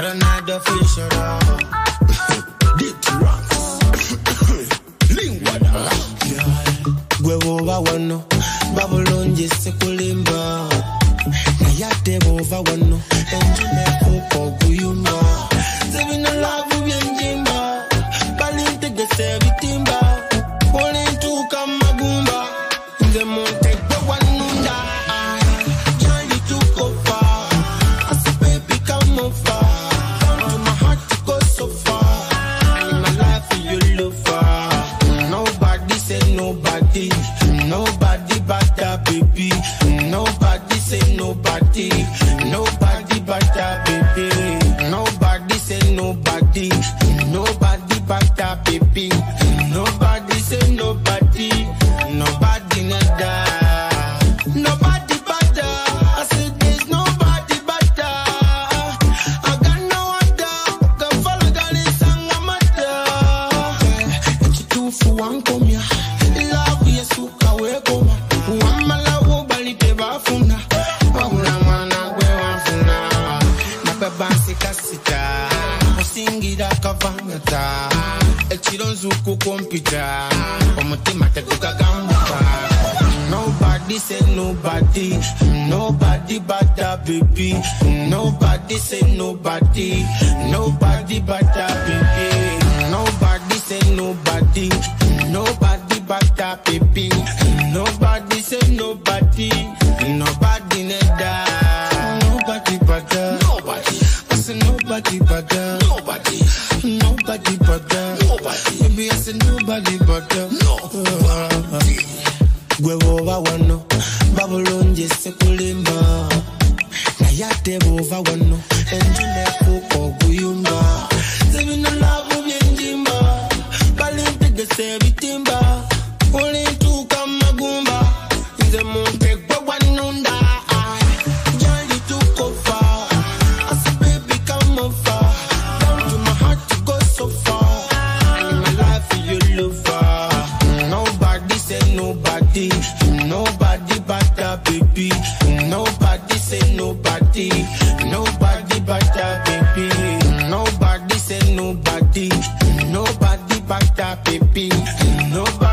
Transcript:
another fish around. Dirty rocks. Lingua da. Gwevo wano. Babylon jese kulimba. Nayate bova wano. Enjine kuko guyumba. Sebi no love ubienjimba. Balinte gese bitimba. Falling to Kamagumba. The monte kwa wanunda. Join the two kofa. I say baby come over. Come to my heart to go so far. In my life you look far. Nobody say nobody. Nobody but that baby. Nobody say nobody. Nobody but that baby. Nobody say nobody. Nobody but that baby. Nobody say nobody. Nobody nada. Nobody but that. I said there's nobody but that. I got no other. Can follow that is Sangamata. What you do for one come here? Love yes suka we koma. Wamala wo bali te bafuna. Wamala mana we wafuna. Na pebansi kasita. Musingira kavangata. Echidonzuku kompita. Omutima teguka gamuka. Nobody say nobody. Nobody but that baby. Nobody say nobody. Nobody but that baby. Nobody say nobody. Nobody but that baby. Nobody say nobody. Nobody neda. Nobody but that. Nobody. I say nobody but that. Nobody. Nobody but that. Nobody. Maybe I say nobody but that. Nobody. Gwevo wano. Babylon jese kulimba. Nayate bova wano. Enjine kuko guyumba. Sebi no love ubienjimba. Balinte gese bitimba. Falling to Kamagumba. The monte kwa wanunda. Join the two kofa. I say baby come over. Come to my heart to go so far. In my life you look far. Nobody say nobody. Nobody but that baby. Nobody say nobody. Nobody but that baby. Nobody say nobody. Nobody but that baby. Nobody.